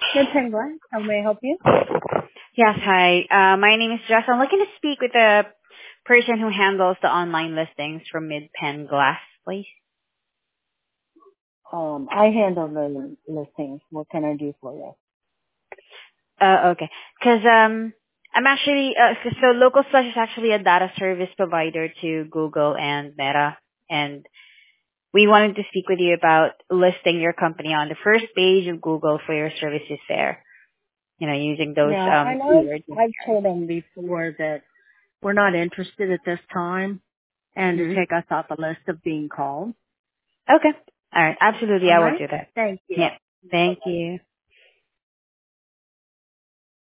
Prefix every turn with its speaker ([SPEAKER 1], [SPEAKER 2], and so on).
[SPEAKER 1] Good Penguin. How may I help you?
[SPEAKER 2] Yes, hi. My name is Jess. I'm looking to speak with the person who handles the online listings from Mid-Pen Glass, please.
[SPEAKER 1] I handle the listings. What can I do for you?
[SPEAKER 2] Okay. I'm actually, so Local Slash is actually a data service provider to Google and Meta, and we wanted to speak with you about listing your company on the first page of Google for your services there. Using those
[SPEAKER 1] Yeah, I know
[SPEAKER 2] keywords.
[SPEAKER 1] I've told them before that we're not interested at this time and to
[SPEAKER 2] Mhm.
[SPEAKER 1] take us off the list of being called.
[SPEAKER 2] Okay. All right. Absolutely,
[SPEAKER 1] All
[SPEAKER 2] I will
[SPEAKER 1] right?
[SPEAKER 2] do that.
[SPEAKER 1] Thank you.
[SPEAKER 2] Yeah. Thank you.